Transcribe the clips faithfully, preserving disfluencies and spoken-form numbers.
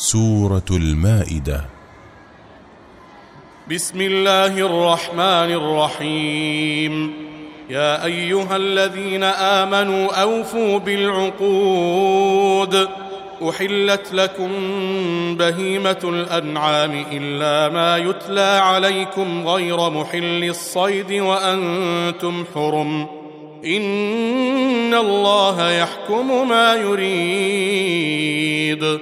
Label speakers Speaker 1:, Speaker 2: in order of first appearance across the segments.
Speaker 1: سورة المائدة.
Speaker 2: بسم الله الرحمن الرحيم. يا أيها الذين آمنوا أوفوا بالعقود. أحلت لكم بهيمة الأنعام إلا ما يتلى عليكم غير محل الصيد وأنتم حرم. إن الله يحكم ما يريد.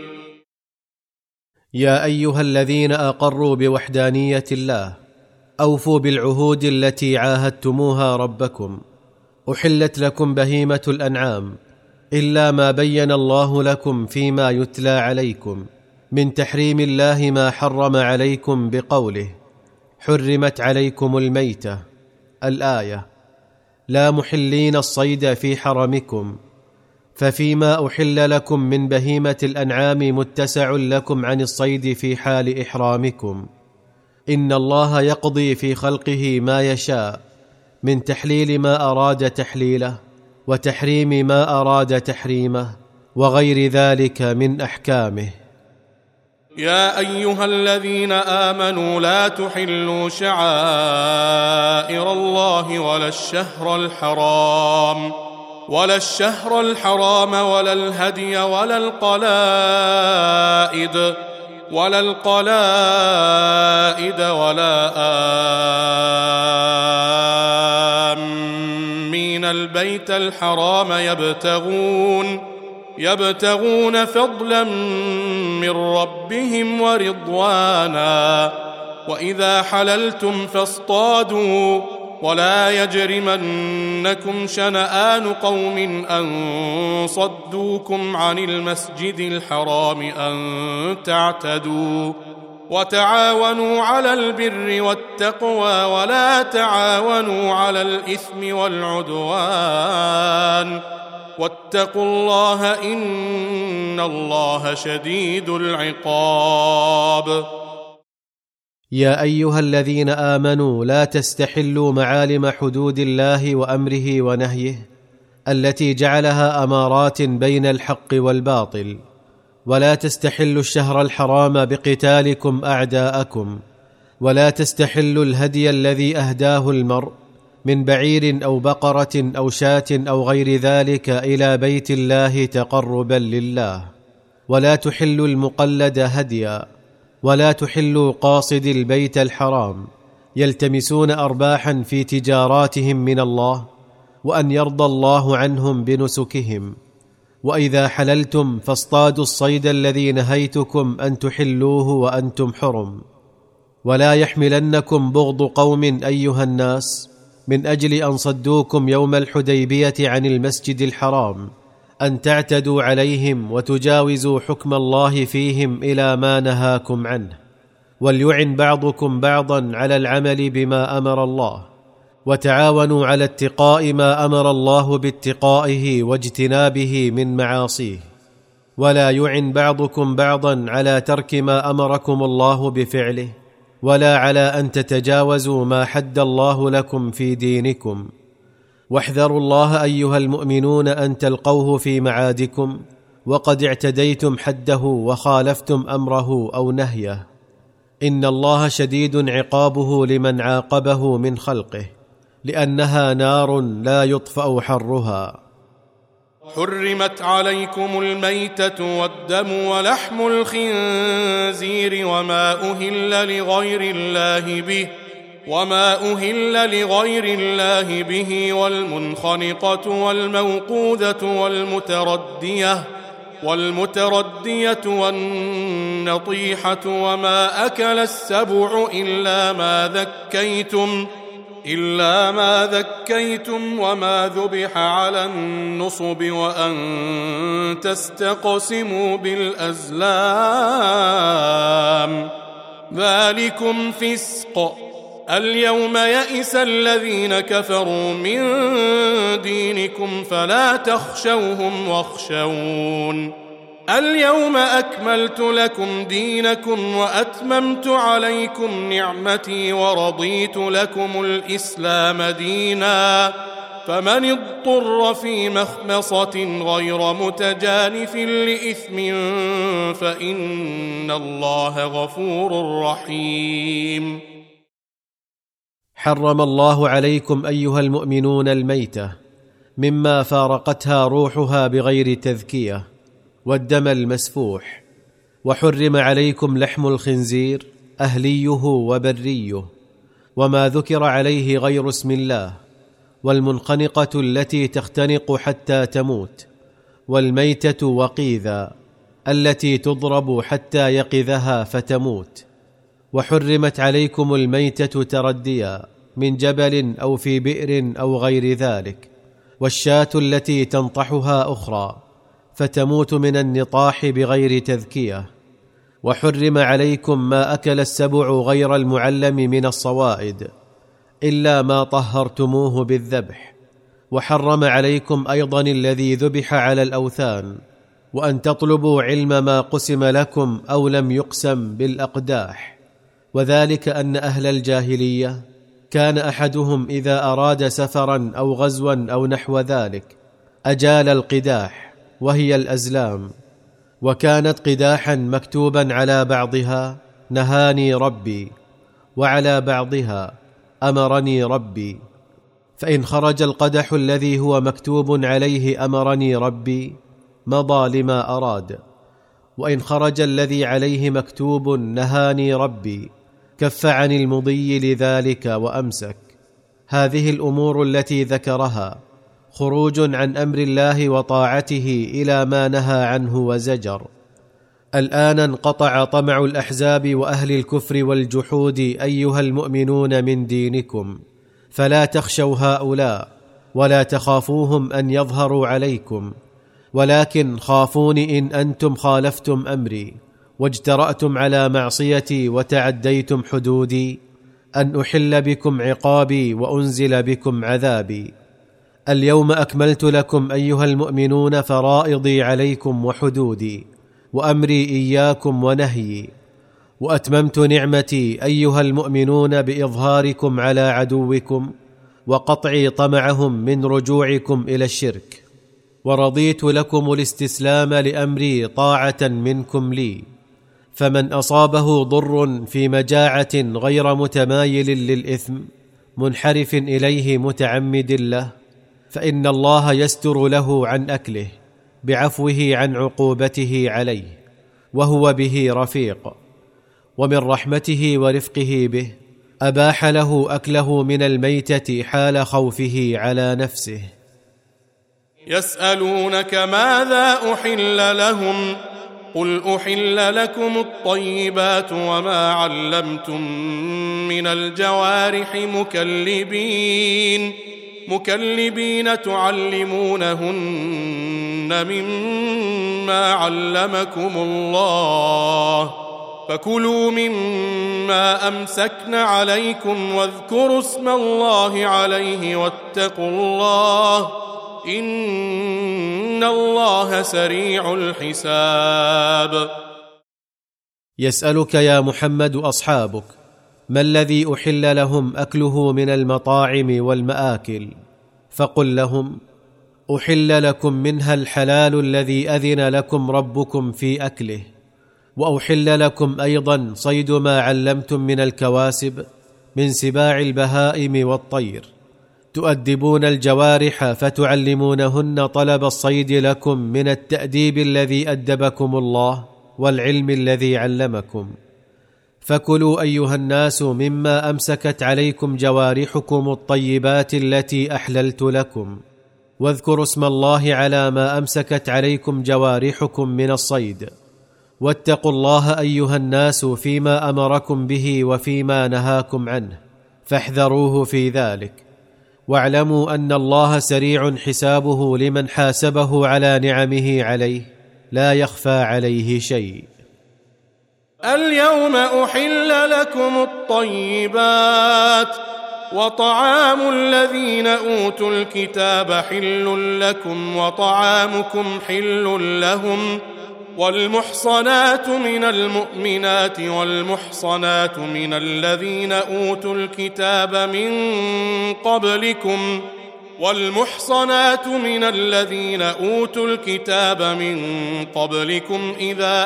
Speaker 3: يا أيها الذين أقروا بوحدانية الله، أوفوا بالعهود التي عاهدتموها ربكم. أحلت لكم بهيمة الأنعام إلا ما بين الله لكم فيما يتلى عليكم من تحريم الله ما حرم عليكم بقوله: حرمت عليكم الميتة. الآية. لا محلين الصيد في حرمكم، ففيما أحل لكم من بهيمة الأنعام متسع لكم عن الصيد في حال إحرامكم. إن الله يقضي في خلقه ما يشاء من تحليل ما أراد تحليله وتحريم ما أراد تحريمه وغير ذلك من أحكامه.
Speaker 2: يا أيها الذين آمنوا لا تحلوا شعائر الله ولا الشهر الحرام ولا الشهر الحرام ولا الهدي ولا القلائد ولا القلائد ولا آمين البيت الحرام يبتغون يبتغون فضلا من ربهم ورضوانا. وإذا حللتم فاصطادوا ولا يجرمنكم شنآن قوم أن صدوكم عن المسجد الحرام أن تعتدوا. وتعاونوا على البر والتقوى ولا تعاونوا على الإثم والعدوان. واتقوا الله إن الله شديد العقاب.
Speaker 3: يا أيها الذين آمنوا لا تستحلوا معالم حدود الله وأمره ونهيه التي جعلها أمارات بين الحق والباطل، ولا تستحلوا الشهر الحرام بقتالكم أعداءكم، ولا تستحلوا الهدي الذي أهداه المرء من بعير أو بقرة أو شاة أو غير ذلك إلى بيت الله تقربا لله، ولا تحلوا المقلد هديا، ولا تحلوا قاصد البيت الحرام يلتمسون أرباحا في تجاراتهم من الله وأن يرضى الله عنهم بنسكهم. وإذا حللتم فاصطادوا الصيد الذي نهيتكم أن تحلوه وأنتم حرم. ولا يحملنكم بغض قوم أيها الناس من أجل أن صدوكم يوم الحديبية عن المسجد الحرام أن تعتدوا عليهم وتجاوزوا حكم الله فيهم إلى ما نهاكم عنه. وليعن بعضكم بعضا على العمل بما أمر الله، وتعاونوا على اتقاء ما أمر الله باتقائه واجتنابه من معاصيه. ولا يعن بعضكم بعضا على ترك ما أمركم الله بفعله، ولا على أن تتجاوزوا ما حد الله لكم في دينكم. واحذروا الله أيها المؤمنون أن تلقوه في معادكم وقد اعتديتم حده وخالفتم أمره أو نهيه. إن الله شديد عقابه لمن عاقبه من خلقه، لأنها نار لا يطفأ حرها.
Speaker 2: حرمت عليكم الميتة والدم ولحم الخنزير وما أهل لغير الله به وما أهل لغير الله به والمنخنقة والموقوذة والمتردية والمتردية والنطيحة وما أكل السبع إلا ما ذكيتم إلا ما ذكيتم وما ذبح على النصب وأن تستقسموا بالأزلام. ذلكم فسق. اليوم يئس الذين كفروا من دينكم فلا تخشوهم واخشون. اليوم أكملت لكم دينكم وأتممت عليكم نعمتي ورضيت لكم الإسلام دينا، فمن اضطر في مخمصة غير متجانف لإثم فإن الله غفور رحيم.
Speaker 3: حرم الله عليكم أيها المؤمنون الميتة مما فارقتها روحها بغير تذكية، والدم المسفوح، وحرم عليكم لحم الخنزير أهليه وبريه، وما ذكر عليه غير اسم الله، والمنخنقة التي تختنق حتى تموت، والميتة وقيذا التي تضرب حتى يقذها فتموت. وحرمت عليكم الميتة ترديا من جبل أو في بئر أو غير ذلك، والشاة التي تنطحها أخرى فتموت من النطاح بغير تذكية. وحرم عليكم ما أكل السبع غير المعلم من الصوائد إلا ما طهرتموه بالذبح. وحرم عليكم أيضا الذي ذبح على الأوثان، وأن تطلبوا علم ما قسم لكم أو لم يقسم بالأقداح. وذلك أن أهل الجاهلية كان أحدهم إذا أراد سفرا أو غزوا أو نحو ذلك أجال القداح، وهي الأزلام، وكانت قداحا مكتوبا على بعضها نهاني ربي، وعلى بعضها أمرني ربي. فإن خرج القدح الذي هو مكتوب عليه أمرني ربي مضى لما أراد، وإن خرج الذي عليه مكتوب نهاني ربي كف عن المضي لذلك وأمسك. هذه الأمور التي ذكرها خروج عن أمر الله وطاعته إلى ما نهى عنه وزجر. الآن انقطع طمع الأحزاب وأهل الكفر والجحود أيها المؤمنون من دينكم، فلا تخشوا هؤلاء ولا تخافوهم أن يظهروا عليكم، ولكن خافوني إن أنتم خالفتم أمري واجترأتم على معصيتي وتعديتم حدودي، أن أحل بكم عقابي وأنزل بكم عذابي. اليوم أكملت لكم أيها المؤمنون فرائضي عليكم وحدودي، وأمري إياكم ونهيي، وأتممت نعمتي أيها المؤمنون بإظهاركم على عدوكم وقطعي طمعهم من رجوعكم إلى الشرك، ورضيت لكم الاستسلام لأمري طاعة منكم لي. فمن أصابه ضر في مجاعة غير متمايل للإثم منحرف إليه متعمد له، فإن الله يستر له عن أكله بعفوه عن عقوبته عليه، وهو به رفيق. ومن رحمته ورفقه به أباح له أكله من الميتة حال خوفه على نفسه.
Speaker 2: يسألونك ماذا أحل لهم؟ قل أحل لكم الطيبات وما علمتم من الجوارح مكلبين مكلبين تعلمونهن مما علمكم الله، فكلوا مما أمسكن عليكم واذكروا اسم الله عليه واتقوا الله إن الله سريع الحساب.
Speaker 3: يسألك يا محمد أصحابك ما الذي أحل لهم أكله من المطاعم والمآكل، فقل لهم أحل لكم منها الحلال الذي أذن لكم ربكم في أكله، وأحل لكم أيضا صيد ما علمتم من الكواسب من سباع البهائم والطير، تؤدبون الجوارح فتعلمونهن طلب الصيد لكم من التأديب الذي أدبكم الله والعلم الذي علمكم. فكلوا أيها الناس مما أمسكت عليكم جوارحكم الطيبات التي أحللت لكم، واذكروا اسم الله على ما أمسكت عليكم جوارحكم من الصيد، واتقوا الله أيها الناس فيما أمركم به وفيما نهاكم عنه، فاحذروه في ذلك، واعلموا أن الله سريع حسابه لمن حاسبه على نعمه عليه، لا يخفى عليه شيء.
Speaker 2: اليوم أحل لكم الطيبات وطعام الذين أوتوا الكتاب حل لكم وطعامكم حل لهم، والمحصنات من المؤمنات والمحصنات من الذين أوتوا الكتاب من قبلكم والمحصنات من الذين أوتوا الكتاب من قبلكم إذا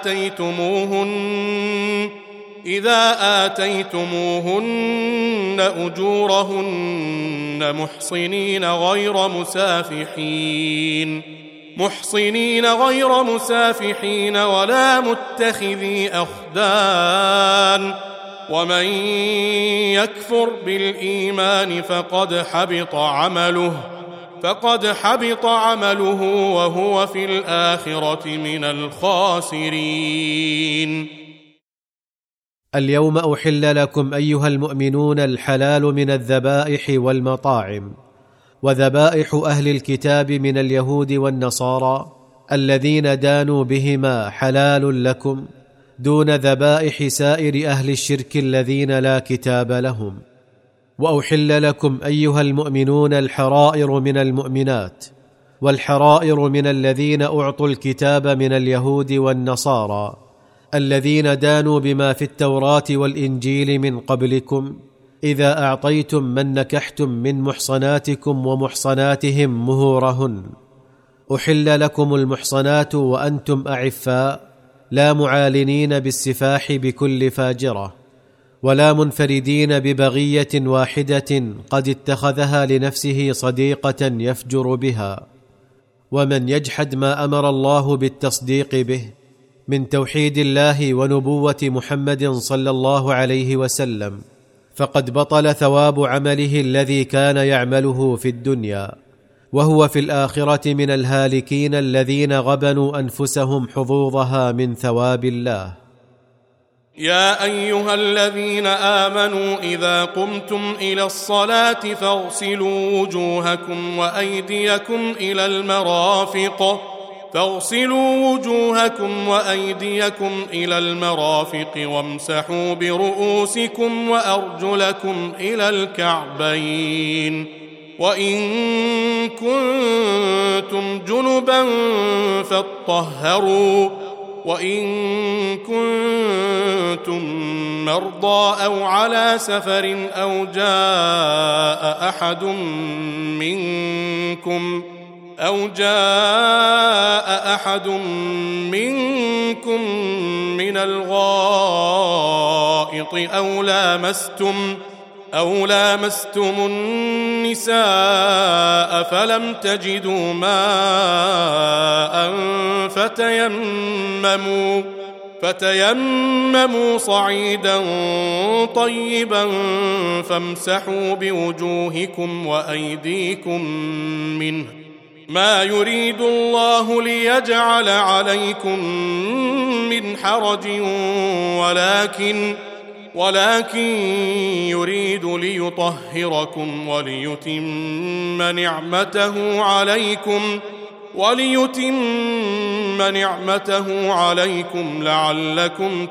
Speaker 2: آتيتموهن إذا آتيتموهن أجورهن محصنين غير مسافحين محصنين غير مسافحين ولا متخذي أخدان ومن يكفر بالإيمان فقد حبط عمله فقد حبط عمله وهو في الآخرة من الخاسرين.
Speaker 3: اليوم أحل لكم أيها المؤمنون الحلال من الذبائح والمطاعم، وذبائح أهل الكتاب من اليهود والنصارى الذين دانوا بهما حلال لكم دون ذبائح سائر أهل الشرك الذين لا كتاب لهم. وأحل لكم أيها المؤمنون الحرائر من المؤمنات، والحرائر من الذين أعطوا الكتاب من اليهود والنصارى الذين دانوا بما في التوراة والإنجيل من قبلكم إذا أعطيتم من نكحتم من محصناتكم ومحصناتهم مهورهن. أحل لكم المحصنات وأنتم أعفاء لا معالنين بالسفاح بكل فاجرة، ولا منفردين ببغية واحدة قد اتخذها لنفسه صديقة يفجر بها. ومن يجحد ما أمر الله بالتصديق به من توحيد الله ونبوة محمد صلى الله عليه وسلم فقد بطل ثواب عمله الذي كان يعمله في الدنيا، وهو في الآخرة من الهالكين الذين غبنوا أنفسهم حظوظها من ثواب الله.
Speaker 2: يا أيها الذين آمنوا إذا قمتم إلى الصلاة فاغسلوا وجوهكم وأيديكم إلى المرافق فاغسلوا وجوهكم وأيديكم إلى المرافق وامسحوا برؤوسكم وأرجلكم إلى الكعبين، وإن كنتم جنبا فاطهروا، وإن كنتم مرضى أو على سفر أو جاء أحد منكم أو جاء أحد منكم من الغائط أو لامستم أو لامستم النساء فلم تجدوا ماء فتيمموا فتيمموا صعيدا طيبا فامسحوا بوجوهكم وأيديكم منه، ما يريد الله ليجعل عليكم من حرج ولكن ولكن يريد ليطهركم وليتم نعمته عليكم وليتم نعمته عليكم لعلكم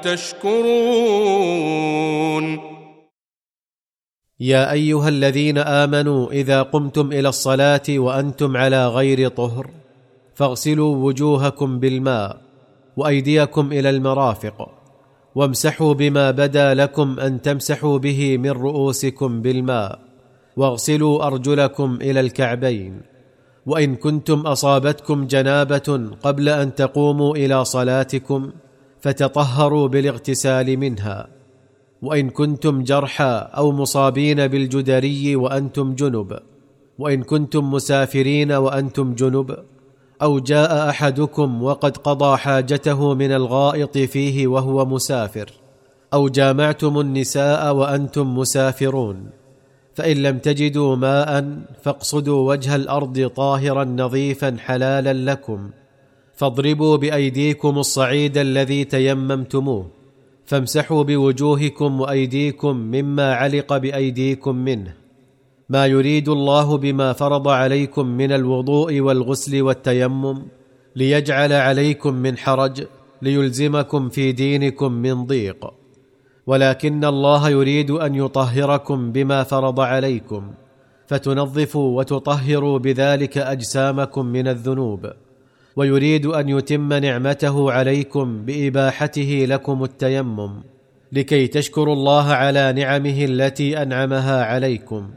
Speaker 2: تشكرون.
Speaker 3: يا أيها الذين آمنوا إذا قمتم إلى الصلاة وأنتم على غير طهر فاغسلوا وجوهكم بالماء وأيديكم إلى المرافق، وامسحوا بما بدا لكم أن تمسحوا به من رؤوسكم بالماء، واغسلوا أرجلكم إلى الكعبين. وإن كنتم أصابتكم جنابة قبل أن تقوموا إلى صلاتكم فتطهروا بالاغتسال منها. وإن كنتم جرحى أو مصابين بالجدري وأنتم جنب، وإن كنتم مسافرين وأنتم جنب، أو جاء أحدكم وقد قضى حاجته من الغائط فيه وهو مسافر، أو جامعتم النساء وأنتم مسافرون، فإن لم تجدوا ماء فاقصدوا وجه الأرض طاهرا نظيفا حلالا لكم، فاضربوا بأيديكم الصعيد الذي تيممتموه، فامسحوا بوجوهكم وأيديكم مما علق بأيديكم منه، ما يريد الله بما فرض عليكم من الوضوء والغسل والتيمم ليجعل عليكم من حرج ليلزمكم في دينكم من ضيق، ولكن الله يريد أن يطهركم بما فرض عليكم فتنظفوا وتطهروا بذلك أجسامكم من الذنوب، ويريد أن يتم نعمته عليكم بإباحته لكم التيمم لكي تشكروا الله على نعمه التي أنعمها عليكم،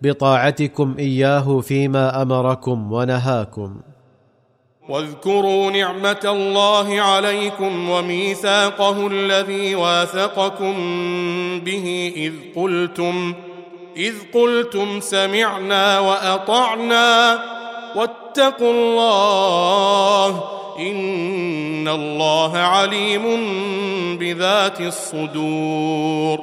Speaker 3: بطاعتكم إياه فيما أمركم ونهاكم.
Speaker 2: واذكروا نعمة الله عليكم وميثاقه الذي واثقكم به إذ قلتم إذ قلتم سمعنا وأطعنا واتقوا الله إن الله عليم بذات الصدور.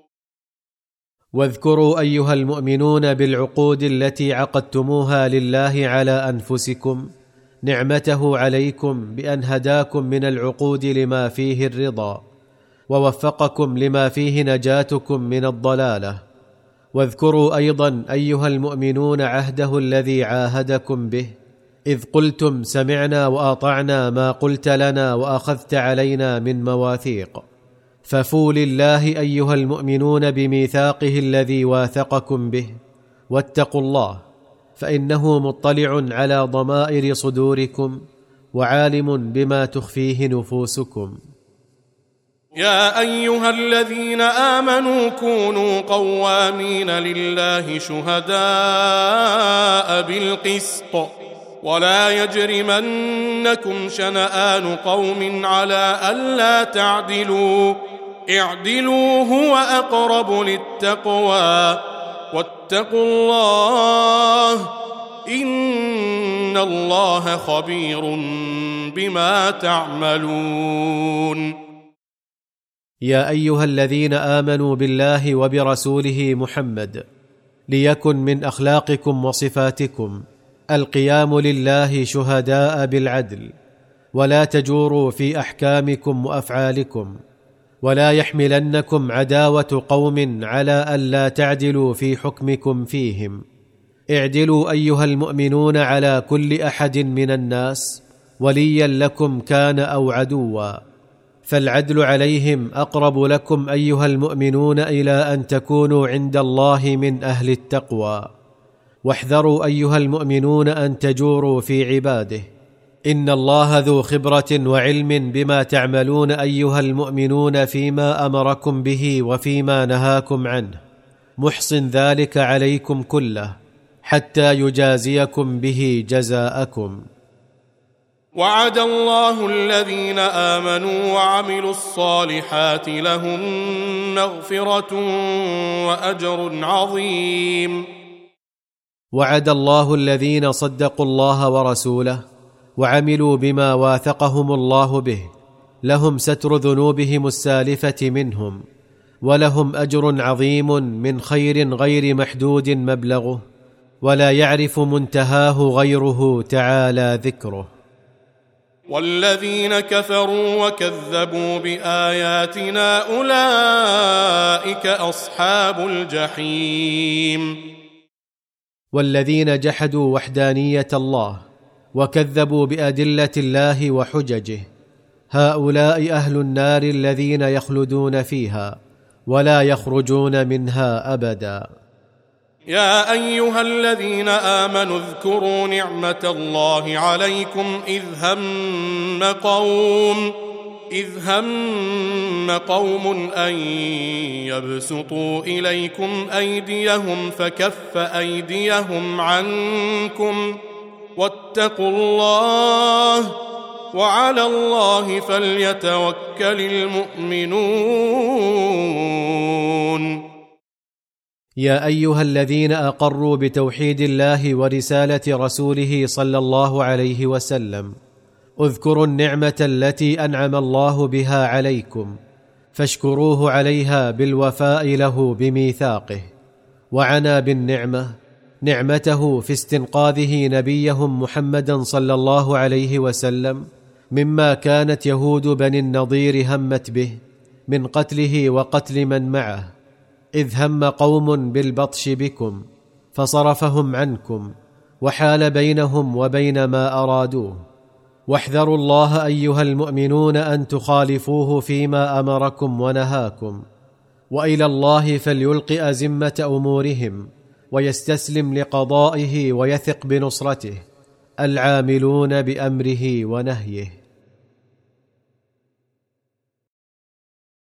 Speaker 3: واذكروا أيها المؤمنون بالعقود التي عقدتموها لله على أنفسكم نعمته عليكم بأن هداكم من العقود لما فيه الرضا ووفقكم لما فيه نجاتكم من الضلالة. واذكروا أيضا أيها المؤمنون عهده الذي عاهدكم به إذ قلتم سمعنا وأطعنا ما قلت لنا وأخذت علينا من مواثيق. ففوا لله أيها المؤمنون بميثاقه الذي واثقكم به واتقوا الله فإنه مطلع على ضمائر صدوركم وعالم بما تخفيه نفوسكم.
Speaker 2: يا أيها الذين آمنوا كونوا قوامين لله شهداء بالقسط ولا يجرمنكم شنآن قوم على ألا تعدلوا اعدلوا هو أقرب للتقوى واتقوا الله إن الله خبير بما تعملون.
Speaker 3: يا أيها الذين آمنوا بالله وبرسوله محمد ليكن من أخلاقكم وصفاتكم القيام لله شهداء بالعدل ولا تجوروا في أحكامكم وأفعالكم ولا يحملنكم عداوة قوم على ألا تعدلوا في حكمكم فيهم. اعدلوا أيها المؤمنون على كل أحد من الناس وليا لكم كان أو عدوا فالعدل عليهم أقرب لكم أيها المؤمنون إلى أن تكونوا عند الله من أهل التقوى. واحذروا أيها المؤمنون أن تجوروا في عباده إن الله ذو خبرة وعلم بما تعملون أيها المؤمنون فيما أمركم به وفيما نهاكم عنه محصن ذلك عليكم كله حتى يجازيكم به جزاءكم.
Speaker 2: وعد الله الذين آمنوا وعملوا الصالحات لهم مغفرة وأجر عظيم.
Speaker 3: وعد الله الذين صدقوا الله ورسوله وعملوا بما واثقهم الله به لهم ستر ذنوبهم السالفة منهم ولهم أجر عظيم من خير غير محدود مبلغه ولا يعرف منتهاه غيره تعالى ذكره.
Speaker 2: والذين كفروا وكذبوا بآياتنا أولئك أصحاب الجحيم.
Speaker 3: والذين جحدوا وحدانية الله وكذبوا بأدلة الله وحججه هؤلاء أهل النار الذين يخلدون فيها ولا يخرجون منها أبدا.
Speaker 2: يا أيها الذين آمنوا اذكروا نعمة الله عليكم إذ هم قوم إذ هم قوم أن يبسطوا إليكم أيديهم فكف أيديهم عنكم واتقوا الله وعلى الله فليتوكل المؤمنون.
Speaker 3: يا أيها الذين أقروا بتوحيد الله ورسالة رسوله صلى الله عليه وسلم اذكروا النعمة التي أنعم الله بها عليكم فاشكروه عليها بالوفاء له بميثاقه. وعنى بالنعمة نعمته في استنقاذه نبيهم محمدا صلى الله عليه وسلم مما كانت يهود بني النضير همت به من قتله وقتل من معه إذ هم قوم بالبطش بكم فصرفهم عنكم وحال بينهم وبين ما أرادوه. واحذروا الله أيها المؤمنون أن تخالفوه فيما أمركم ونهاكم وإلى الله فليلقي أزمة أمورهم ويستسلم لقضائه ويثق بنصرته العاملون بأمره ونهيه.